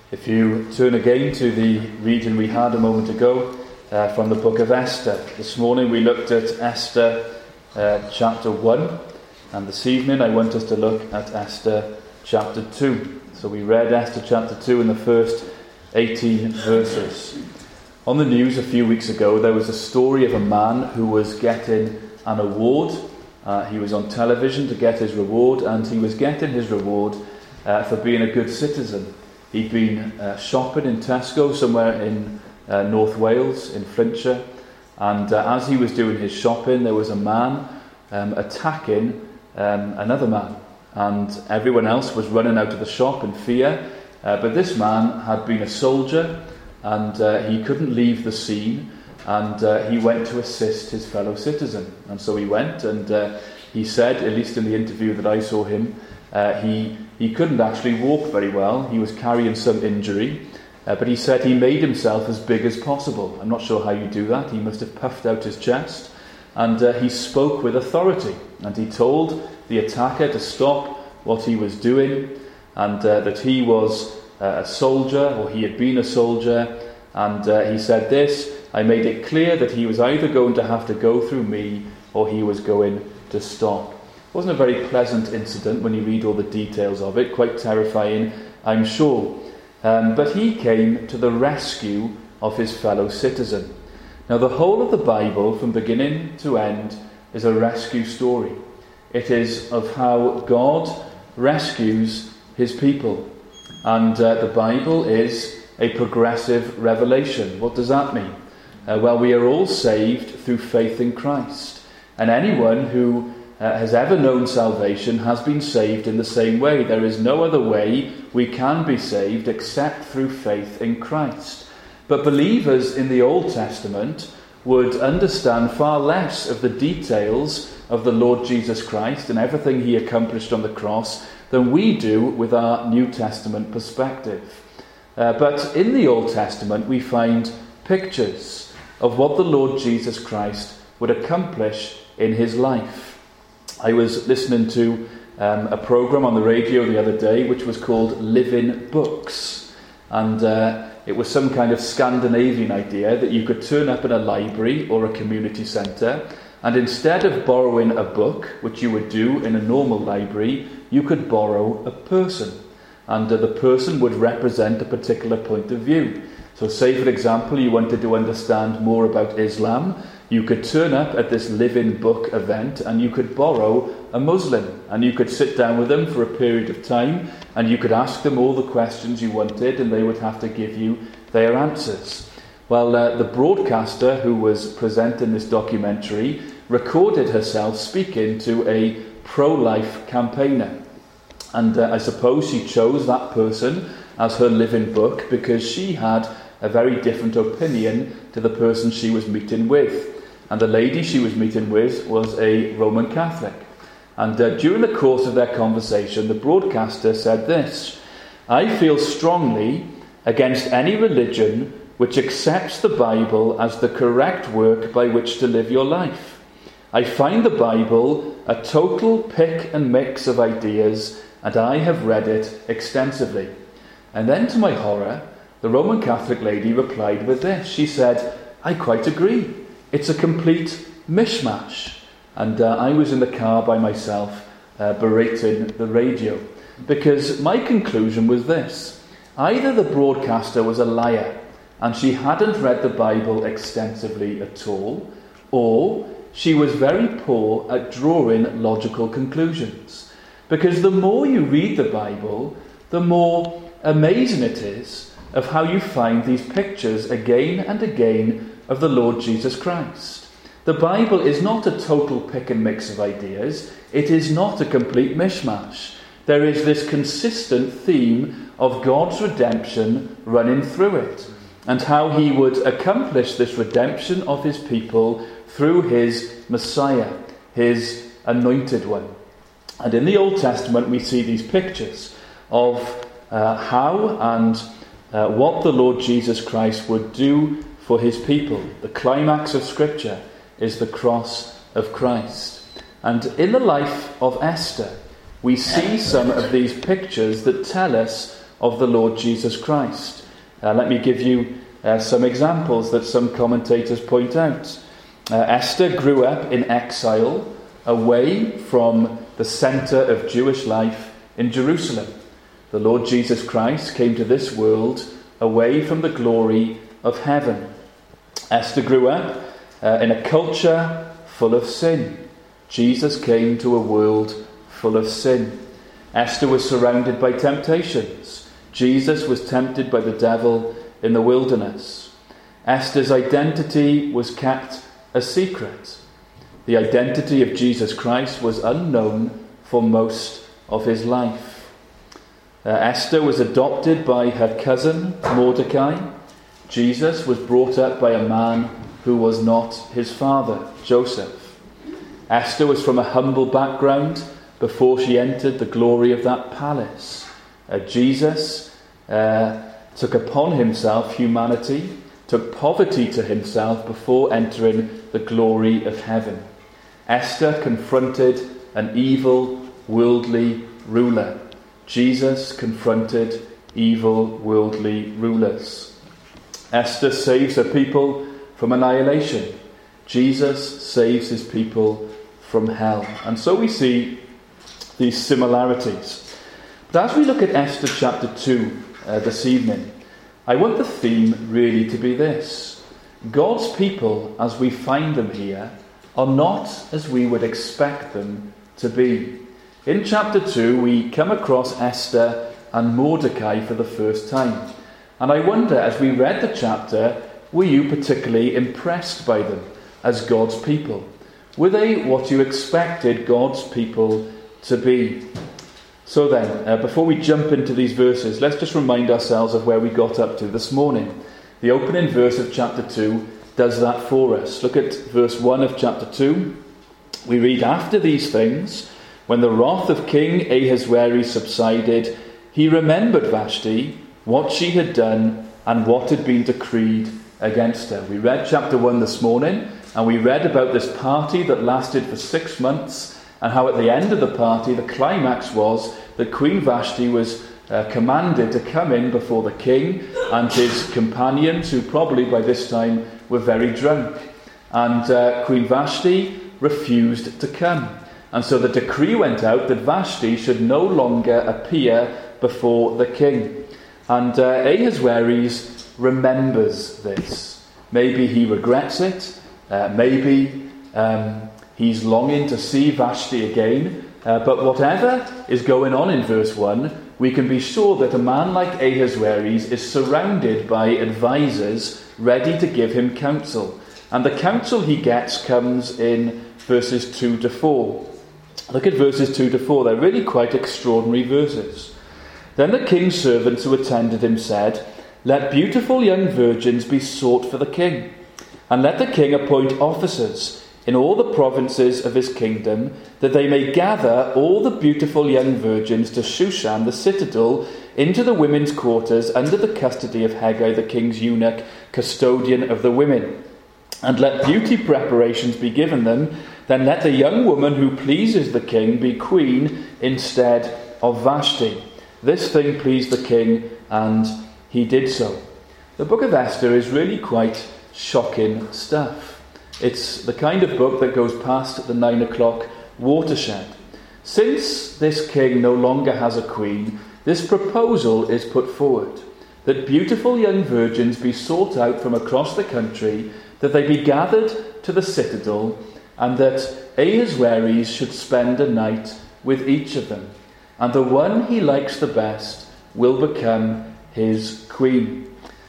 If you turn again to the reading we had a moment ago from the book of Esther. This morning we looked at Esther chapter 1, and this evening I want us to look at Esther chapter 2. So we read Esther chapter 2 in the first 18 verses. On the news a few weeks ago there was a story of a man who was getting an award. He was on television to get his reward, and he was getting his reward for being a good citizen. He'd been shopping in Tesco somewhere in North Wales, in Flintshire, and as he was doing his shopping there was a man attacking another man, and everyone else was running out of the shop in fear, but this man had been a soldier, and he couldn't leave the scene, and he went to assist his fellow citizen. And so he went, and he said, at least in the interview that I saw him, he couldn't actually walk very well. He was carrying some injury, but he said he made himself as big as possible. I'm not sure how you do that. He must have puffed out his chest, and he spoke with authority, and he told the attacker to stop what he was doing, and that he was a soldier, or he had been a soldier, and he said this: I made it clear that he was either going to have to go through me or he was going to stop. It wasn't a very pleasant incident when you read all the details of it, quite terrifying, I'm sure. But he came to the rescue of his fellow citizen. Now, the whole of the Bible, from beginning to end, is a rescue story. It is of how God rescues his people. And the Bible is a progressive revelation. What does that mean? Well, we are all saved through faith in Christ. And anyone who has ever known salvation has been saved in the same way. There is no other way we can be saved except through faith in Christ. But believers in the Old Testament would understand far less of the details of the Lord Jesus Christ and everything he accomplished on the cross than we do with our New Testament perspective. But in the Old Testament we find pictures of what the Lord Jesus Christ would accomplish in his life. I was listening to a program on the radio the other day which was called Living Books, and it was some kind of Scandinavian idea that you could turn up in a library or a community centre, and instead of borrowing a book, which you would do in a normal library, you could borrow a person, and the person would represent a particular point of view. So say, for example, you wanted to understand more about Islam, you could turn up at this Living Book event and you could borrow a Muslim, and you could sit down with them for a period of time and you could ask them all the questions you wanted, and they would have to give you their answers. Well, the broadcaster who was presenting this documentary recorded herself speaking to a pro-life campaigner, and I suppose she chose that person as her living book because she had a very different opinion to the person she was meeting with. And the lady she was meeting with was a Roman Catholic. And during the course of their conversation, the broadcaster said this: I feel strongly against any religion which accepts the Bible as the correct work by which to live your life. I find the Bible a total pick and mix of ideas, and I have read it extensively. And then, to my horror, the Roman Catholic lady replied with this. She said, I quite agree. It's a complete mishmash. And I was in the car by myself berating the radio, because my conclusion was this: either the broadcaster was a liar and she hadn't read the Bible extensively at all, or she was very poor at drawing logical conclusions. Because the more you read the Bible, the more amazing it is of how you find these pictures again and again of the Lord Jesus Christ. The Bible is not a total pick and mix of ideas. It is not a complete mishmash. There is this consistent theme of God's redemption running through it, and how he would accomplish this redemption of his people through his Messiah, his anointed one. And in the Old Testament we see these pictures of how and what the Lord Jesus Christ would do for his people. The climax of Scripture is the cross of Christ. And in the life of Esther, we see some of these pictures that tell us of the Lord Jesus Christ. Let me give you some examples that some commentators point out. Esther grew up in exile, away from the centre of Jewish life in Jerusalem. The Lord Jesus Christ came to this world away from the glory of heaven. Esther grew up in a culture full of sin. Jesus came to a world full of sin. Esther was surrounded by temptations. Jesus was tempted by the devil in the wilderness. Esther's identity was kept a secret. The identity of Jesus Christ was unknown for most of his life. Esther was adopted by her cousin Mordecai. Jesus was brought up by a man who was not his father, Joseph. Esther was from a humble background before she entered the glory of that palace. Jesus took upon himself humanity, took poverty to himself before entering the glory of heaven. Esther confronted an evil, worldly ruler. Jesus confronted evil, worldly rulers. Esther saves her people from annihilation. Jesus saves his people from hell. And so we see these similarities. But as we look at Esther chapter 2 this evening, I want the theme really to be this. God's people, as we find them here, are not as we would expect them to be. In chapter 2, we come across Esther and Mordecai for the first time. And I wonder, as we read the chapter, were you particularly impressed by them as God's people? Were they what you expected God's people to be? So then, before we jump into these verses, let's just remind ourselves of where we got up to this morning. The opening verse of chapter 2 does that for us. Look at verse 1 of chapter 2. We read, "After these things, when the wrath of King Ahasuerus subsided, he remembered Vashti, what she had done, and what had been decreed against her." We read chapter 1 this morning, and we read about this party that lasted for 6 months, and how at the end of the party, the climax was that Queen Vashti was commanded to come in before the king and his companions, who probably by this time were very drunk. And Queen Vashti refused to come. And so the decree went out that Vashti should no longer appear before the king. And Ahasuerus remembers this. Maybe he regrets it. Maybe he's longing to see Vashti again. But whatever is going on in verse 1, we can be sure that a man like Ahasuerus is surrounded by advisors ready to give him counsel. And the counsel he gets comes in verses 2 to 4. Look at verses 2 to 4. They're really quite extraordinary verses. "Then the king's servants who attended him said, 'Let beautiful young virgins be sought for the king, and let the king appoint officers in all the provinces of his kingdom, that they may gather all the beautiful young virgins to Shushan the citadel, into the women's quarters, under the custody of Hegai the king's eunuch, custodian of the women. And let beauty preparations be given them. Then let the young woman who pleases the king be queen instead of Vashti.' This thing pleased the king, and he did so." The book of Esther is really quite shocking stuff. It's the kind of book that goes past the 9 o'clock watershed. Since this king no longer has a queen, this proposal is put forward, that beautiful young virgins be sought out from across the country, that they be gathered to the citadel, and that Ahasuerus should spend a night with each of them, and the one he likes the best will become his queen.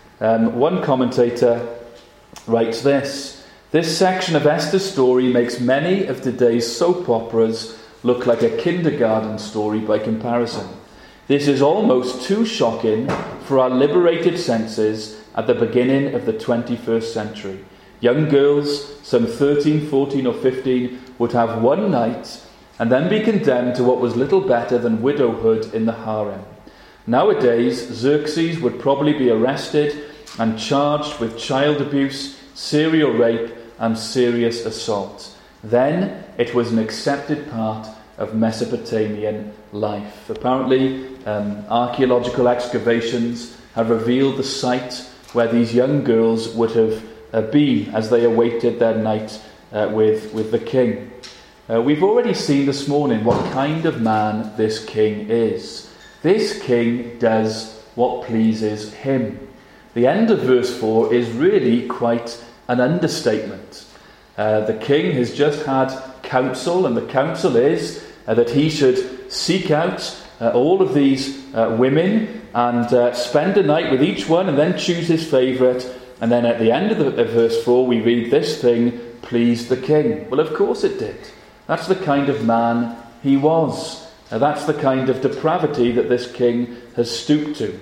One commentator writes this: "This section of Esther's story makes many of today's soap operas look like a kindergarten story by comparison. This is almost too shocking for our liberated senses at the beginning of the 21st century. Young girls, some 13, 14 or 15, would have one night and then be condemned to what was little better than widowhood in the harem. Nowadays, Xerxes would probably be arrested and charged with child abuse, serial rape and serious assault. Then it was an accepted part of Mesopotamian life. Apparently, archaeological excavations have revealed the site where these young girls would have been as they awaited their night with the king. We've already seen this morning what kind of man this king is. This king does what pleases him. The end of verse 4 is really quite an understatement. The king has just had counsel, and the counsel is that he should seek out all of these women and spend a night with each one and then choose his favourite. And then at the end of verse 4 we read, this thing pleased the king. Well, of course it did. That's the kind of man he was. That's the kind of depravity that this king has stooped to.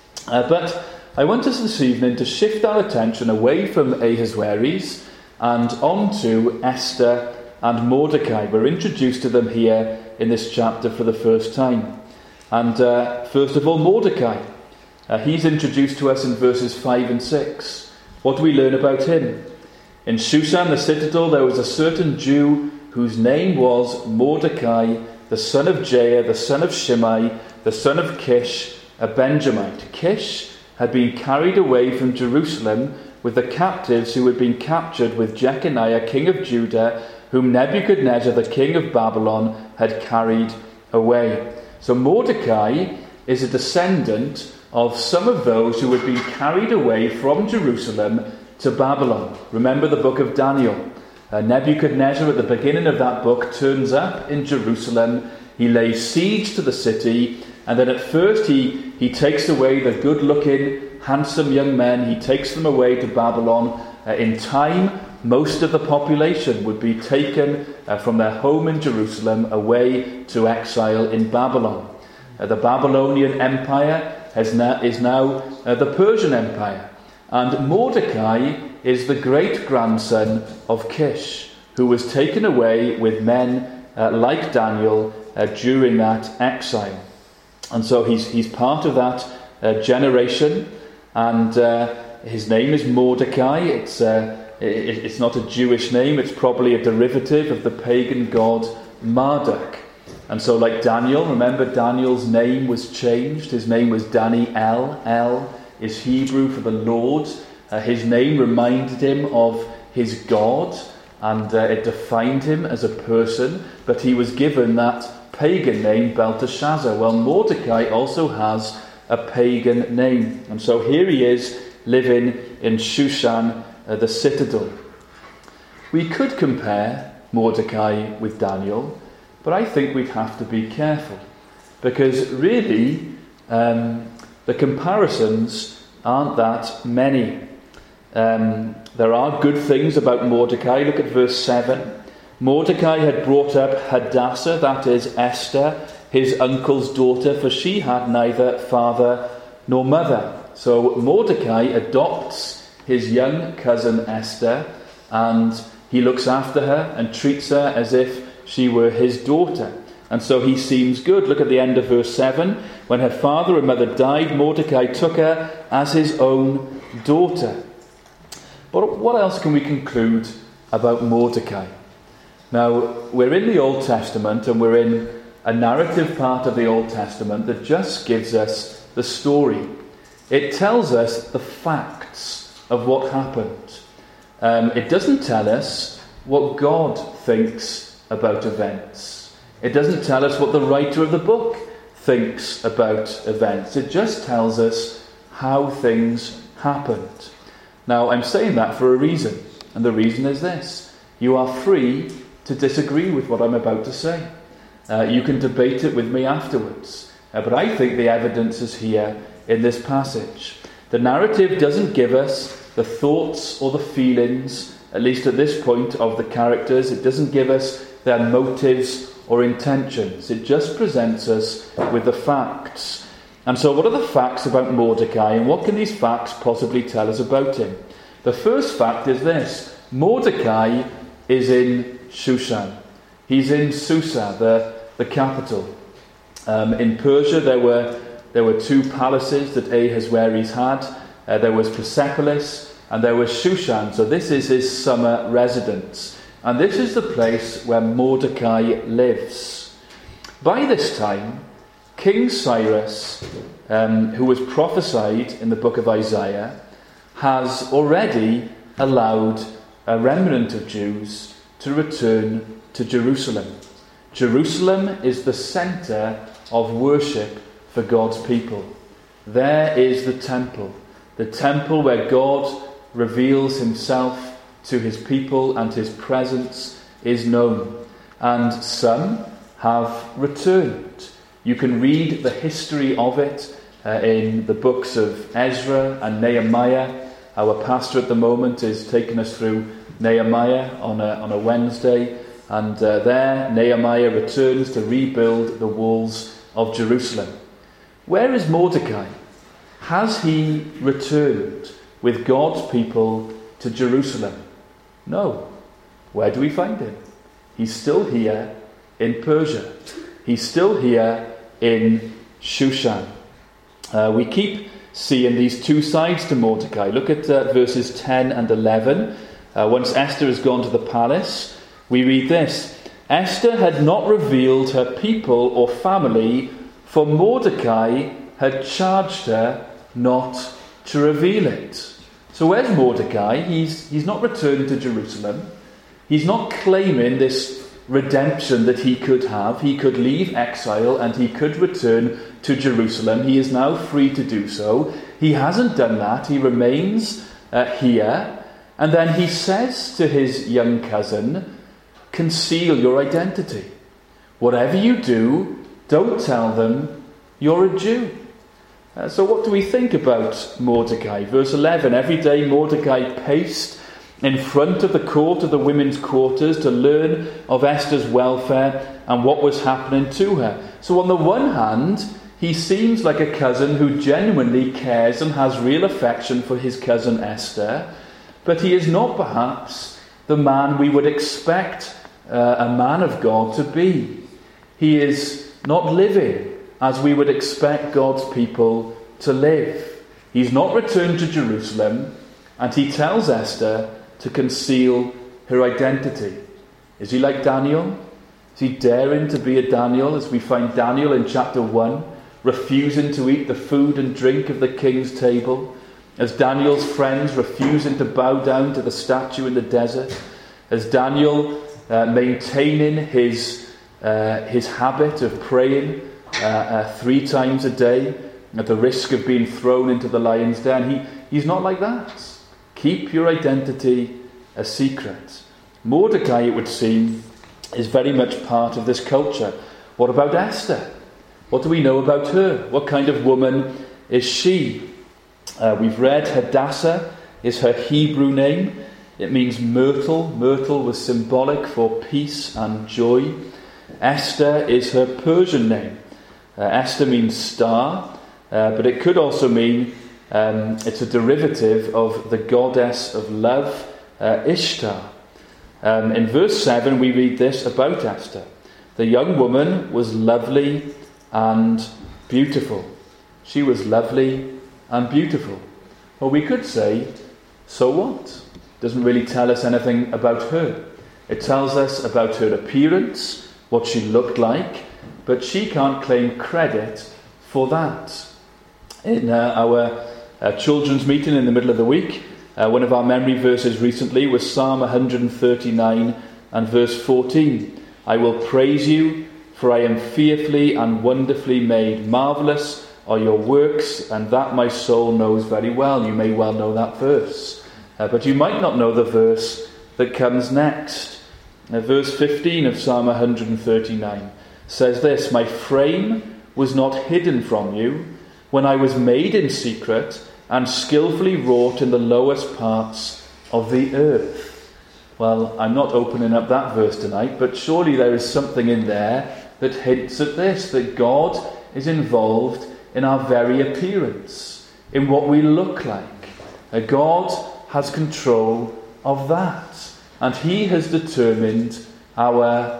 But I want us this evening to shift our attention away from Ahasuerus and on to Esther and Mordecai. We're introduced to them here in this chapter for the first time. And first of all, Mordecai. He's introduced to us in verses 5 and 6. What do we learn about him? In Shushan the citadel there was a certain Jew whose name was Mordecai, the son of Jair, the son of Shimei, the son of Kish, a Benjamite. Kish had been carried away from Jerusalem with the captives who had been captured with Jeconiah, king of Judah, whom Nebuchadnezzar, the king of Babylon, had carried away. So Mordecai is a descendant of some of those who had been carried away from Jerusalem to Babylon. Remember the book of Daniel. Nebuchadnezzar at the beginning of that book turns up in Jerusalem. He lays siege to the city, and then at first he takes away the good-looking, handsome young men. He takes them away to Babylon. In time, most of the population would be taken from their home in Jerusalem away to exile in Babylon. The Babylonian Empire is now the Persian Empire. And Mordecai is the great-grandson of Kish, who was taken away with men like Daniel during that exile. And so he's part of that generation, and his name is Mordecai. It's not a Jewish name, it's probably a derivative of the pagan god Marduk. And so like Daniel, remember Daniel's name was changed. His name was Daniel. El is Hebrew for the Lord. His name reminded him of his God, and it defined him as a person, but he was given that pagan name Belteshazzar. Well, Mordecai also has a pagan name, and so here he is living in Shushan, the citadel. We could compare Mordecai with Daniel, but I think we'd have to be careful, because really the comparisons aren't that many. There are good things about Mordecai. Look at verse 7. Mordecai had brought up Hadassah, that is Esther, his uncle's daughter, for she had neither father nor mother. So Mordecai adopts his young cousin Esther, and he looks after her and treats her as if she were his daughter. And so he seems good. Look at the end of verse 7. When her father and mother died, Mordecai took her as his own daughter. But what else can we conclude about Mordecai? Now, we're in the Old Testament, and we're in a narrative part of the Old Testament that just gives us the story. It tells us the facts of what happened. It doesn't tell us what God thinks about events. It doesn't tell us what the writer of the book thinks about events. It just tells us how things happened. Now, I'm saying that for a reason, and the reason is this. You are free to disagree with what I'm about to say. You can debate it with me afterwards. But I think the evidence is here in this passage. The narrative doesn't give us the thoughts or the feelings, at least at this point, of the characters. It doesn't give us their motives or intentions. It just presents us with the facts. And so what are the facts about Mordecai, and what can these facts possibly tell us about him? The first fact is this. Mordecai is in Shushan. He's in Susa, the capital. In Persia there were two palaces that Ahasuerus had. There was Persepolis and there was Shushan. So this is his summer residence. And this is the place where Mordecai lives. By this time, King Cyrus, who was prophesied in the book of Isaiah, has already allowed a remnant of Jews to return to Jerusalem. Jerusalem is the centre of worship for God's people. There is the temple where God reveals himself to his people and his presence is known. And some have returned. You can read the history of it in the books of Ezra and Nehemiah. Our pastor at the moment is taking us through Nehemiah on a Wednesday. And there Nehemiah returns to rebuild the walls of Jerusalem. Where is Mordecai? Has he returned with God's people to Jerusalem? No. Where do we find him? He's still here in Persia. He's still here in Shushan. We keep seeing these two sides to Mordecai. Look at verses 10 and 11. Once Esther has gone to the palace, we read this. Esther had not revealed her people or family, for Mordecai had charged her not to reveal it. So where's Mordecai? He's not returned to Jerusalem. He's not claiming this redemption that he could have. He could leave exile and he could return to Jerusalem. He is now free to do so. He hasn't done that. He remains here. And then he says to his young cousin, conceal your identity. Whatever you do, don't tell them you're a Jew. So what do we think about Mordecai? Verse 11, every day Mordecai paced in front of the court of the women's quarters to learn of Esther's welfare and what was happening to her. So on the one hand, he seems like a cousin who genuinely cares and has real affection for his cousin Esther, but he is not perhaps the man we would expect a man of God to be. He is not living as we would expect God's people to live. He's not returned to Jerusalem, and he tells Esther to conceal her identity. Is he like Daniel? Is he daring to be a Daniel, as we find Daniel in chapter 1, refusing to eat the food and drink of the king's table? As Daniel's friends refusing to bow down to the statue in the desert? As Daniel maintaining his habit of praying 3 times a day at the risk of being thrown into the lion's den? He's not like that. Keep your identity a secret. Mordecai, it would seem, is very much part of this culture. What about Esther? What do we know about her? What kind of woman is she? We've read Hadassah is her Hebrew name. It means myrtle. Myrtle was symbolic for peace and joy. Esther is her Persian name. Esther means star, but it could also mean it's a derivative of the goddess of love, Ishtar. In verse 7 we read this about Esther. The young woman was lovely and beautiful. She was lovely and beautiful. Well, we could say, so what? Doesn't really tell us anything about her. It tells us about her appearance, what she looked like, but she can't claim credit for that. In our children's meeting in the middle of the week, one of our memory verses recently was Psalm 139 and verse 14. I will praise you, for I am fearfully and wonderfully made. Marvellous are your works, and that my soul knows very well. You may well know that verse, but you might not know the verse that comes next. Verse 15 of Psalm 139 says this, my frame was not hidden from you when I was made in secret and skillfully wrought in the lowest parts of the earth. Well, I'm not opening up that verse tonight, but surely there is something in there that hints at this, that God is involved in our very appearance, in what we look like. God has control of that, and he has determined our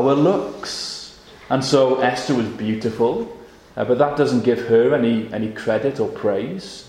looks. And so Esther was beautiful, but that doesn't give her any credit or praise.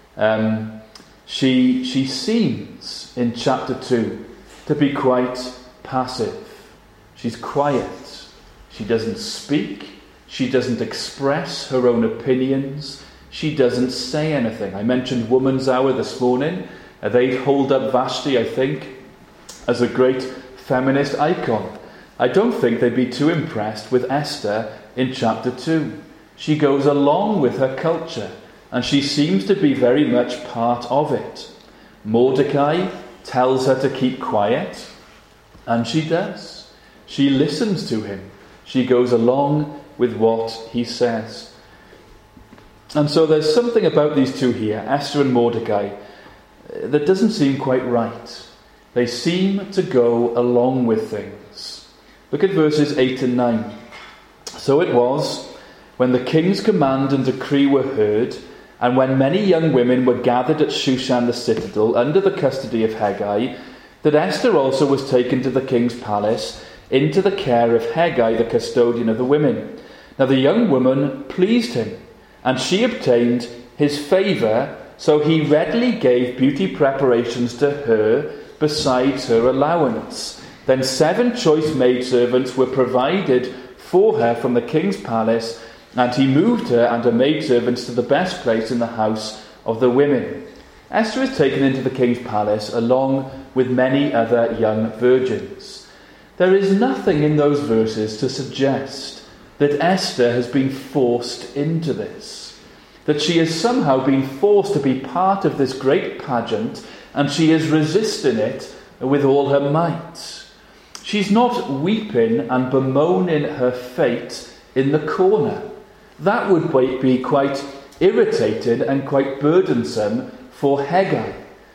She seems in chapter 2 to be quite passive. She's quiet. She doesn't speak. She doesn't express her own opinions. She doesn't say anything. I mentioned Woman's Hour this morning. They'd hold up Vashti, I think, as a great feminist icon. I don't think they'd be too impressed with Esther in chapter 2. She goes along with her culture, and she seems to be very much part of it. Mordecai tells her to keep quiet, and she does. She listens to him. She goes along with what he says. And so there's something about these two here, Esther and Mordecai, that doesn't seem quite right. They seem to go along with things. Look at verses 8 and 9. So it was, when the king's command and decree were heard, and when many young women were gathered at Shushan the citadel under the custody of Hegai, that Esther also was taken to the king's palace, into the care of Hegai, the custodian of the women. Now the young woman pleased him, and she obtained his favour, so he readily gave beauty preparations to her besides her allowance. Then 7 choice maidservants were provided for her from the king's palace, and he moved her and her maidservants to the best place in the house of the women. Esther is taken into the king's palace along with many other young virgins. There is nothing in those verses to suggest that Esther has been forced into this, that she has somehow been forced to be part of this great pageant, and she is resisting it with all her might. She's not weeping and bemoaning her fate in the corner. That would be quite irritating and quite burdensome for Hegai.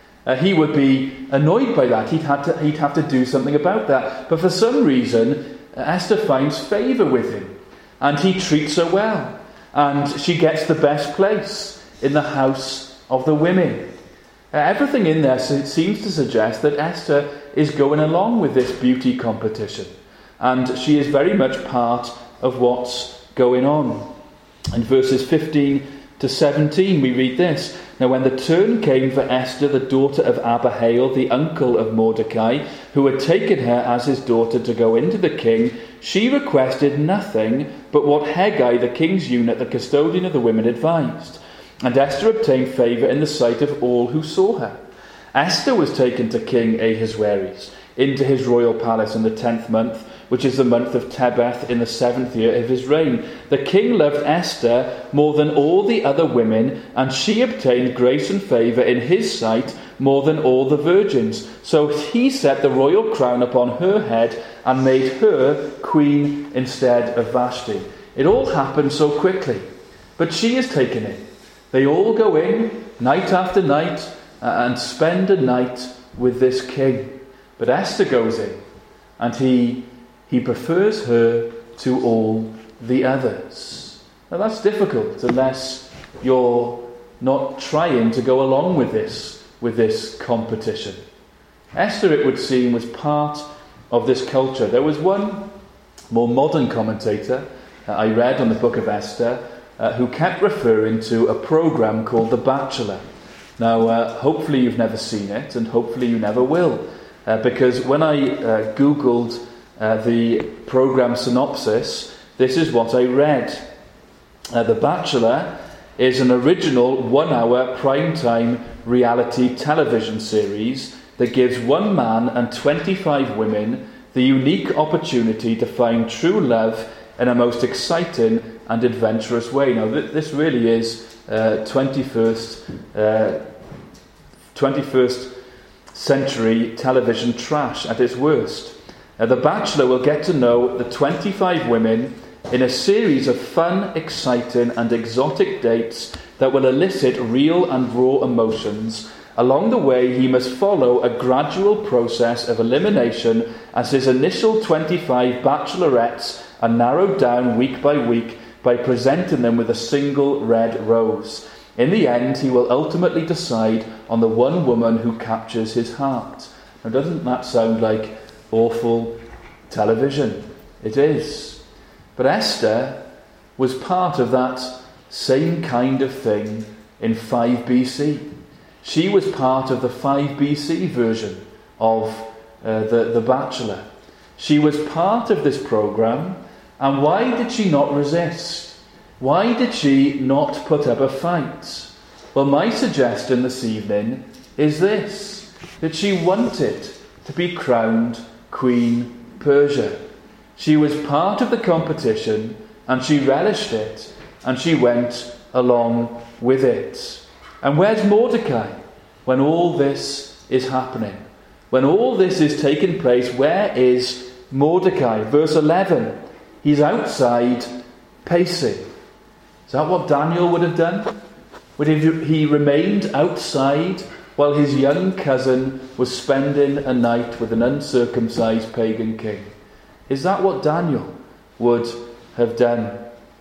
He would be annoyed by that. He'd have to do something about that. But for some reason, Esther finds favour with him, and he treats her well, and she gets the best place in the house of the women. Everything in there seems to suggest that Esther is going along with this beauty competition, and she is very much part of what's going on. In verses 15 to 17 we read this. Now when the turn came for Esther, the daughter of Abihail, the uncle of Mordecai, who had taken her as his daughter to go into the king, she requested nothing but what Hegai, the king's eunuch, the custodian of the women, advised. And Esther obtained favour in the sight of all who saw her. Esther was taken to King Ahasuerus into his royal palace in the 10th month, which is the month of Tebeth, in the 7th year of his reign. The king loved Esther more than all the other women, and she obtained grace and favour in his sight more than all the virgins. So he set the royal crown upon her head and made her queen instead of Vashti. It all happened so quickly, but she is taken in. They all go in night after night and spend a night with this king. But Esther goes in, and he prefers her to all the others. Now that's difficult unless you're not trying to go along with this competition. Esther, it would seem, was part of this culture. There was one more modern commentator I read on the book of Esther who kept referring to a program called The Bachelor. Now, hopefully you've never seen it, and hopefully you never will, because when I googled the program synopsis, this is what I read. The Bachelor is an original 1-hour primetime reality television series that gives one man and 25 women the unique opportunity to find true love in a most exciting and adventurous way. Now, this really is 21st century television trash at its worst. The Bachelor will get to know the 25 women in a series of fun, exciting and exotic dates that will elicit real and raw emotions. Along the way, he must follow a gradual process of elimination as his initial 25 bachelorettes are narrowed down week by week by presenting them with a single red rose. In the end, he will ultimately decide on the one woman who captures his heart. Now, doesn't that sound like awful television? It is. But Esther was part of that same kind of thing in 5 BC. She was part of the 5 BC version of the Bachelor. She was part of this program, And why did she not resist? Why did she not put up a fight? Well, my suggestion this evening is this, that she wanted to be crowned Queen Persia. She was part of the competition, and she relished it, and she went along with it. And where's Mordecai when all this is happening? When all this is taking place, where is Mordecai? Verse 11, he's outside pacing. Is that what Daniel would have done? Would he remained outside while his young cousin was spending a night with an uncircumcised pagan king? Is that what Daniel would have done?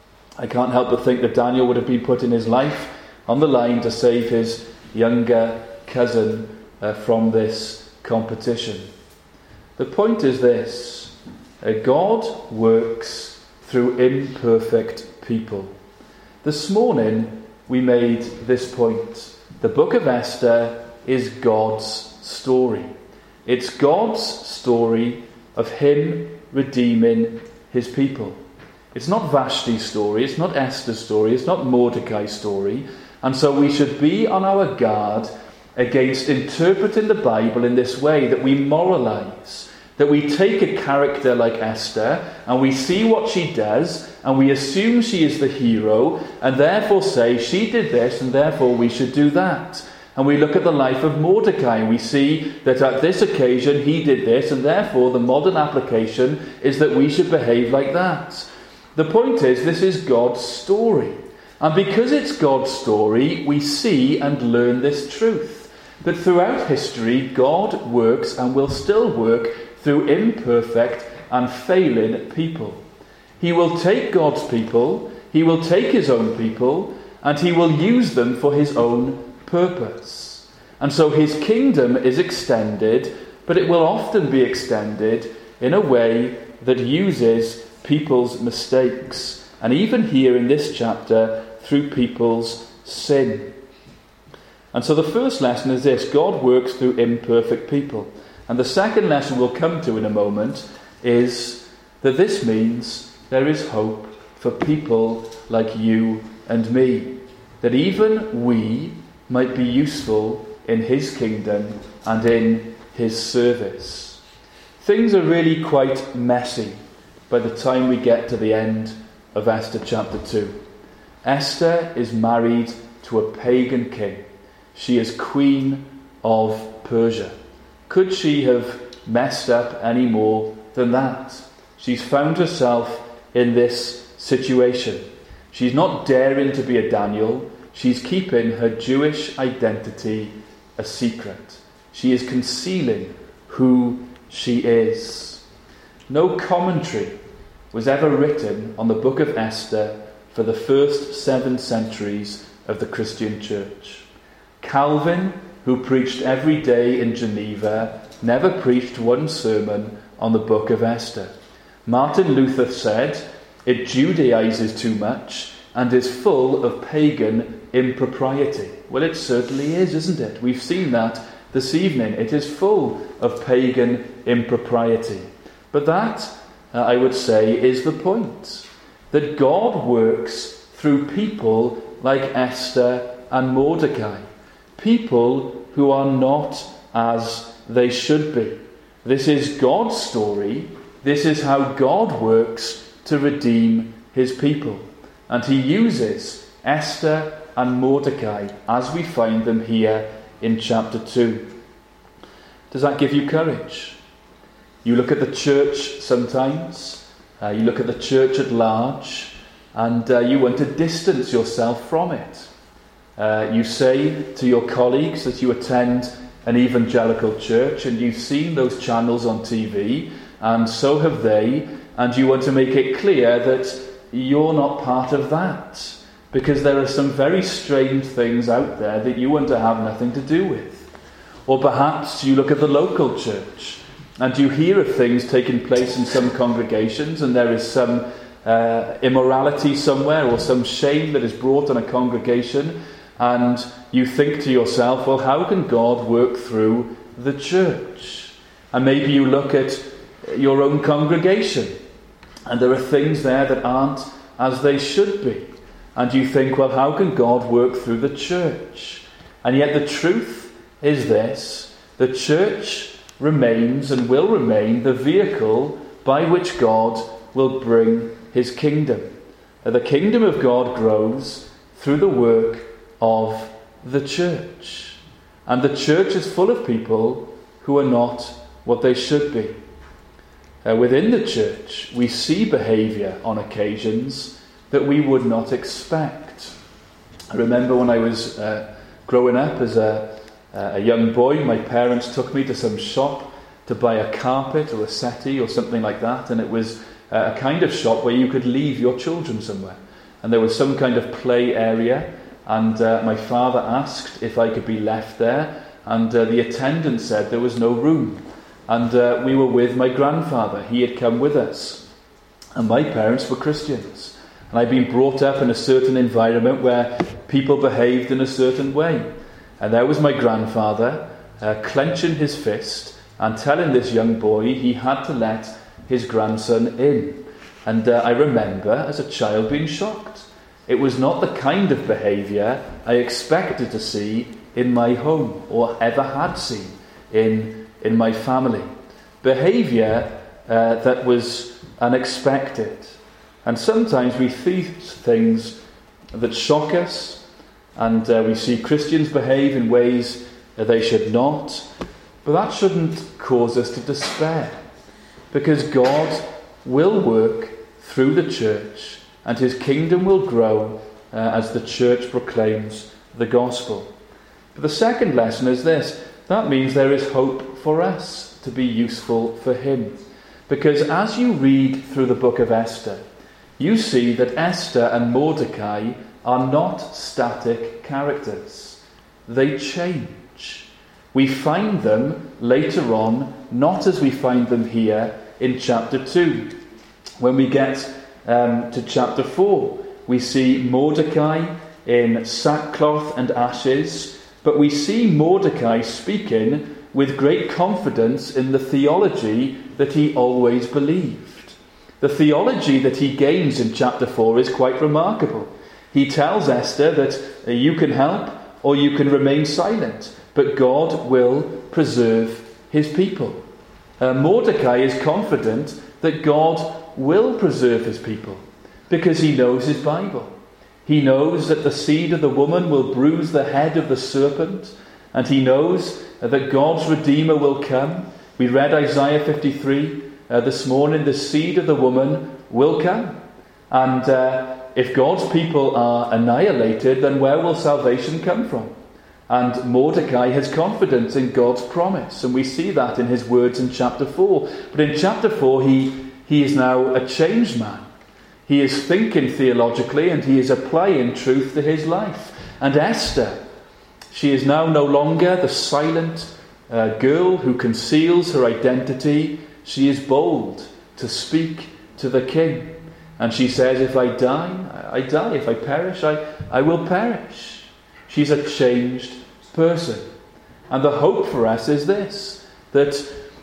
I can't help but think that Daniel would have been putting his life on the line to save his younger cousin from this competition. The point is this: God works through imperfect people. This morning we made this point. The book of Esther is God's story. It's God's story of him redeeming his people. It's not Vashti's story, it's not Esther's story, it's not Mordecai's story. And so we should be on our guard against interpreting the Bible in this way, that we moralise, that we take a character like Esther and we see what she does and we assume she is the hero and therefore say she did this and therefore we should do that. And we look at the life of Mordecai and we see that at this occasion he did this, and therefore the modern application is that we should behave like that. The point is, this is God's story. And because it's God's story, we see and learn this truth, that throughout history God works and will still work through imperfect and failing people. He will take God's people, he will take his own people, and he will use them for his own purpose. And so his kingdom is extended, but it will often be extended in a way that uses people's mistakes, and even here in this chapter, through people's sin. And so the first lesson is this: God works through imperfect people. And the second lesson we'll come to in a moment is that this means there is hope for people like you and me, that even we might be useful in his kingdom and in his service. Things are really quite messy by the time we get to the end of Esther chapter 2. Esther is married to a pagan king. She is queen of Persia. Could she have messed up any more than that? She's found herself in this situation. She's not daring to be a Daniel. She's keeping her Jewish identity a secret. She is concealing who she is. No commentary was ever written on the book of Esther for the first 7 centuries of the Christian church. Calvin, who preached every day in Geneva, never preached one sermon on the book of Esther. Martin Luther said, "It Judaizes too much and is full of pagan impropriety." Well, it certainly is, isn't it? We've seen that this evening. It is full of pagan impropriety. But that, I would say, is the point. That God works through people like Esther and Mordecai. People who are not as they should be. This is God's story. This is how God works to redeem his people. And he uses Esther and Mordecai as we find them here in chapter 2. Does that give you courage? You look at the church sometimes, you look at the church at large, and you want to distance yourself from it. You say to your colleagues that you attend an evangelical church, and you've seen those channels on TV, and so have they, and you want to make it clear that you're not part of that, because there are some very strange things out there that you want to have nothing to do with. Or perhaps you look at the local church, and you hear of things taking place in some congregations, and there is some immorality somewhere, or some shame that is brought on a congregation, and you think to yourself, well, how can God work through the church? And maybe you look at your own congregation, And there are things there that aren't as they should be. And you think, well, how can God work through the church? And yet the truth is this: the church remains and will remain the vehicle by which God will bring his kingdom. The kingdom of God grows through the work of the church. And the church is full of people who are not what they should be. Within the church, we see behaviour on occasions that we would not expect. I remember when I was growing up as a young boy, my parents took me to some shop to buy a carpet or a settee or something like that, and it was a kind of shop where you could leave your children somewhere. And there was some kind of play area, and my father asked if I could be left there, and the attendant said there was no room. And we were with my grandfather. He had come with us. And my parents were Christians. And I'd been brought up in a certain environment where people behaved in a certain way. And there was my grandfather clenching his fist and telling this young boy he had to let his grandson in. And I remember as a child being shocked. It was not the kind of behaviour I expected to see in my home or ever had seen in my family. Behaviour that was unexpected. And sometimes we see things that shock us, and we see Christians behave in ways that they should not. But that shouldn't cause us to despair, because God will work through the church, and his kingdom will grow as the church proclaims the gospel. But the second lesson is this: that means there is hope for us to be useful for him. Because as you read through the book of Esther, you see that Esther and Mordecai are not static characters. They change. We find them later on, not as we find them here in chapter 2. When we get to chapter 4, we see Mordecai in sackcloth and ashes, but we see Mordecai speaking with great confidence in the theology that he always believed. The theology that he gains in chapter 4 is quite remarkable. He tells Esther that you can help or you can remain silent, but God will preserve his people. Mordecai is confident that God will preserve his people because he knows his Bible. He knows that the seed of the woman will bruise the head of the serpent, and he knows that God's Redeemer will come. We read Isaiah 53 this morning. The seed of the woman will come. And if God's people are annihilated, then where will salvation come from? And Mordecai has confidence in God's promise. And we see that in his words in chapter 4. But in chapter 4, he is now a changed man. He is thinking theologically, and he is applying truth to his life. And Esther, she is now no longer the silent girl who conceals her identity. She is bold to speak to the king. And she says, if I die, I die. If I perish, I will perish. She's a changed person. And the hope for us is this, that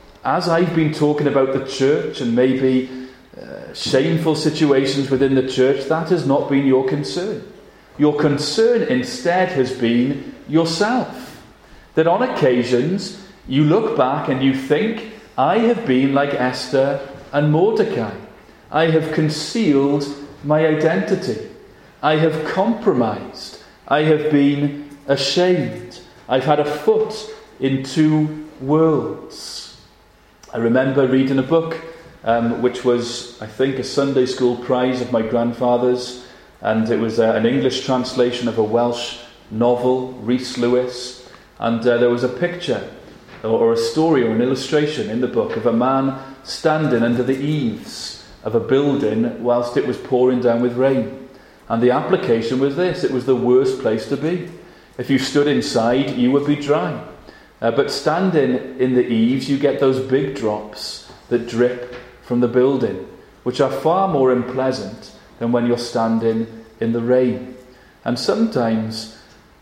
as I've been talking about the church and maybe shameful situations within the church, that has not been your concern. Your concern instead has been yourself. That on occasions you look back and you think, I have been like Esther and Mordecai. I have concealed my identity. I have compromised. I have been ashamed. I've had a foot in two worlds. I remember reading a book which was, I think, a Sunday school prize of my grandfather's, and it was an English translation of a Welsh novel, Rhys Lewis, and there was a picture or a story or an illustration in the book of a man standing under the eaves of a building whilst it was pouring down with rain. And the application was this: it was the worst place to be. If you stood inside, you would be dry. But standing in the eaves, you get those big drops that drip from the building, which are far more unpleasant than when you're standing in the rain. And sometimes,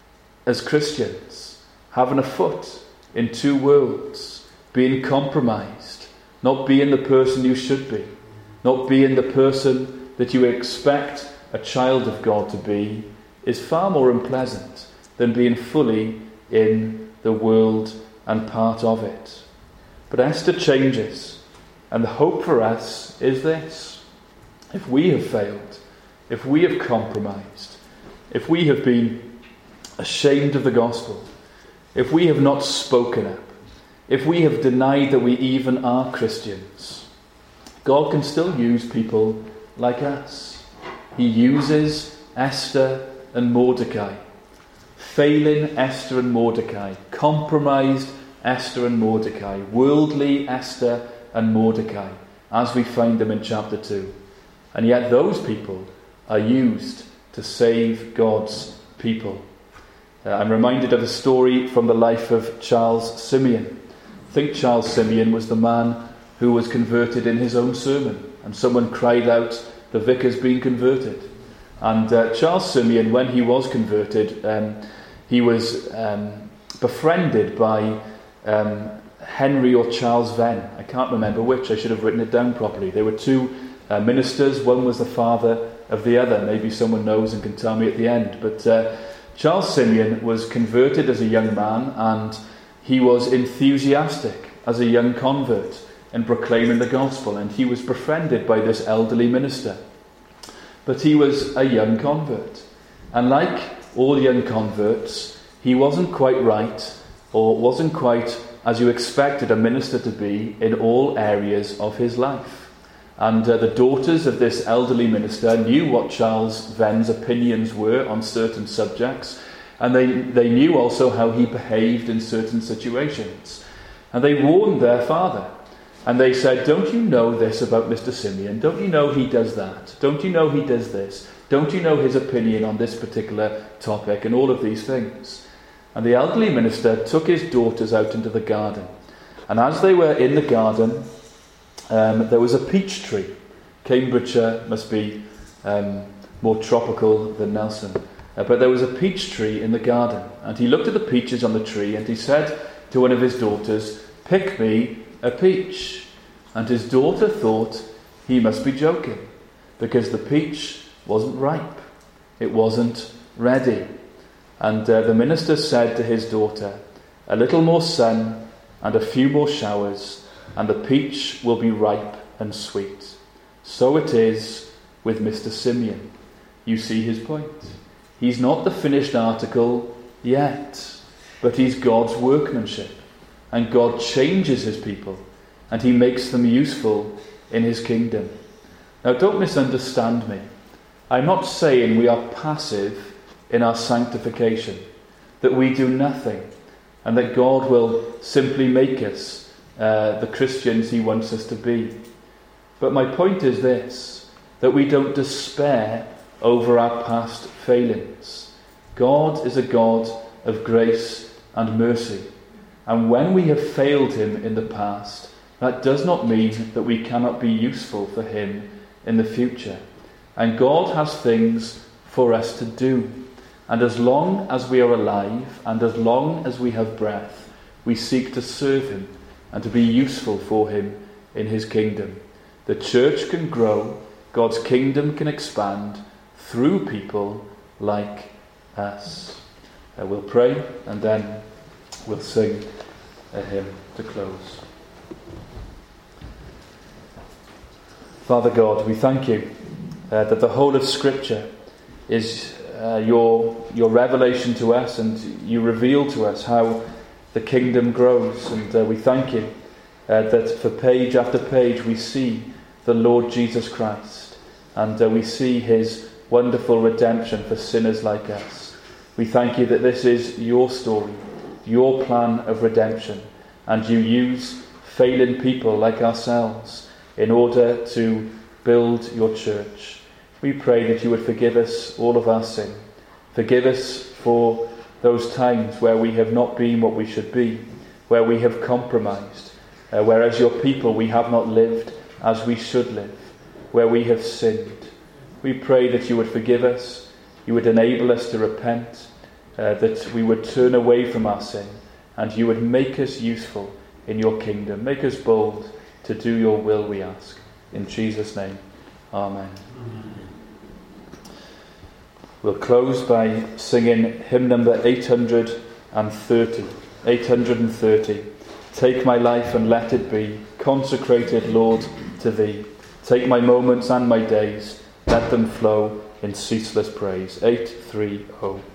as Christians, having a foot in two worlds, being compromised, not being the person you should be, not being the person that you expect a child of God to be, is far more unpleasant than being fully in the world and part of it. But Esther changes, and the hope for us is this: if we have failed, if we have compromised, if we have been ashamed of the gospel, if we have not spoken up, if we have denied that we even are Christians, God can still use people like us. He uses Esther and Mordecai. Failing Esther and Mordecai, compromised Esther and Mordecai, worldly Esther and Mordecai, as we find them in chapter 2. And yet those people are used to save God's people. I'm reminded of a story from the life of Charles Simeon. I think Charles Simeon was the man who was converted in his own sermon, and someone cried out, "The vicar's been converted." And Charles Simeon, when he was converted, he was befriended by Henry or Charles Venn. I can't remember which. I should have written it down properly. They were two ministers. One was the father of the other. Maybe someone knows and can tell me at the end. But Charles Simeon was converted as a young man, and he was enthusiastic as a young convert in proclaiming the gospel, and he was befriended by this elderly minister. But he was a young convert, and like all young converts, he wasn't quite right, or wasn't quite as you expected a minister to be in all areas of his life. And the daughters of this elderly minister knew what Charles Venn's opinions were on certain subjects, and they knew also how he behaved in certain situations. And they warned their father, and they said, "Don't you know this about Mr. Simeon? Don't you know he does that? Don't you know he does this? Don't you know his opinion on this particular topic?" and all of these things. And the elderly minister took his daughters out into the garden. And as they were in the garden, there was a peach tree. Cambridgeshire must be more tropical than Nelson. But there was a peach tree in the garden. And he looked at the peaches on the tree, and he said to one of his daughters, "Pick me a peach." And his daughter thought he must be joking, because the peach wasn't ripe. It wasn't ready. And the minister said to his daughter, "A little more sun and a few more showers, and the peach will be ripe and sweet." So it is with Mr. Simeon. You see his point. He's not the finished article yet, but he's God's workmanship. And God changes his people, and he makes them useful in his kingdom. Now, don't misunderstand me. I'm not saying we are passive in our sanctification, that we do nothing, and that God will simply make us the Christians he wants us to be. But my point is this, that we don't despair over our past failings. God is a God of grace and mercy. And when we have failed him in the past, that does not mean that we cannot be useful for him in the future. And God has things for us to do. And as long as we are alive, and as long as we have breath, we seek to serve him and to be useful for him in his kingdom. The church can grow, God's kingdom can expand through people like us. We'll pray, and then we'll sing a hymn to close. Father God, we thank you that the whole of Scripture is your revelation to us, and you reveal to us how the kingdom grows. And we thank you that for page after page we see the Lord Jesus Christ, and we see his wonderful redemption for sinners like us. We thank you that this is your story, your plan of redemption, and you use failing people like ourselves in order to build your church. We pray that you would forgive us all of our sin. Forgive us for those times where we have not been what we should be, where we have compromised, where as your people we have not lived as we should live, where we have sinned. We pray that you would forgive us, you would enable us to repent, that we would turn away from our sin, and you would make us useful in your kingdom. Make us bold to do your will, we ask. In Jesus' name, amen. We'll close by singing hymn number 830. 830. Take my life and let it be consecrated, Lord, to Thee. Take my moments and my days, let them flow in ceaseless praise. 830.